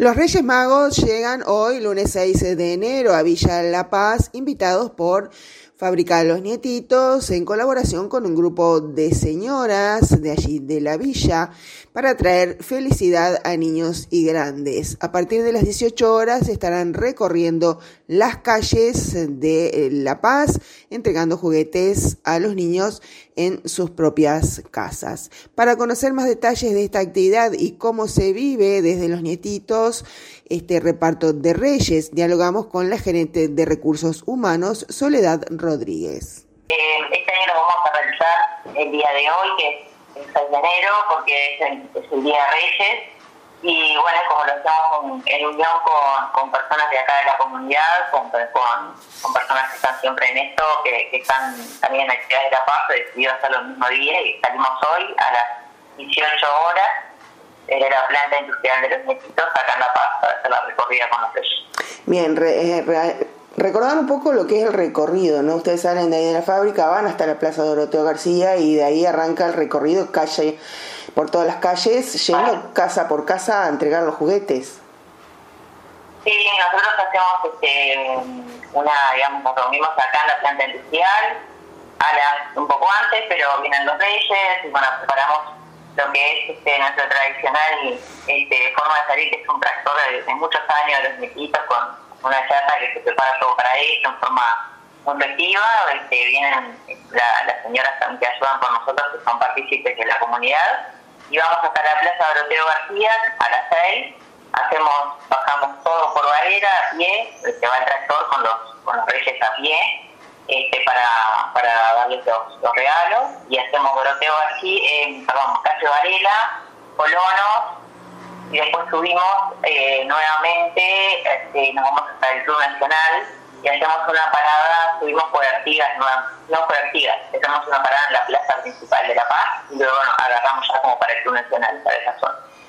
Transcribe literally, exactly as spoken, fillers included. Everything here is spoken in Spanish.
Los Reyes Magos llegan hoy, lunes seis de enero, a Villa La Paz, invitados por Fábrica de los Nietitos, en colaboración con un grupo de señoras de allí de la villa, para traer felicidad a niños y grandes. A partir de las dieciocho horas estarán recorriendo las calles de La Paz, entregando juguetes a los niños en sus propias casas. Para conocer más detalles de esta actividad y cómo se vive desde los nietitos este reparto de Reyes, dialogamos con la gerente de Recursos Humanos, Soledad Rodríguez. Eh, este año lo vamos a realizar el día de hoy, que es el seis de enero, porque es el, es el Día de Reyes. Y bueno, como lo hacemos en, en unión con, con personas de acá de la comunidad, con, con, con personas que están siempre en esto, que, que están también en la actividad de La Paz, decidimos hacerlo el mismo día y salimos hoy a las dieciocho horas desde la planta industrial de los Nietitos acá en La Paz para hacer la recorrida con los Reyes. Bien, re, re, recordar un poco lo que es el recorrido, ¿no? Ustedes salen de ahí de la fábrica, van hasta la Plaza Doroteo García y de ahí arranca el recorrido calle por todas las calles, yendo ah. casa por casa a entregar los juguetes. Sí, nosotros hacemos este, una, digamos, nos reunimos acá en la planta industrial a las, un poco antes, pero vienen los Reyes y bueno, preparamos lo que es este, nuestra tradicional este, forma de salir, que es un tractor de, de muchos años de los Nietitos con una chata que se prepara todo para ellos en forma muy festiva. Este, vienen la, las señoras también que ayudan con nosotros, que son partícipes de la comunidad, y vamos hasta la Plaza Doroteo García a las seis, hacemos, bajamos todo por Varela a pie, se va el tractor con los, con los Reyes a pie, este, para, para darles los, los regalos, y hacemos Doroteo García, eh, perdón, calle Varela, Colonos, y después subimos eh, nuevamente, este, nos vamos hasta el Club Nacional y hacemos una parada, subimos por Artigas, no, no por Artigas, hacemos una parada en la plaza principal de La Paz y luego bueno, agarramos ya como para el Club Nacional, para esa zona.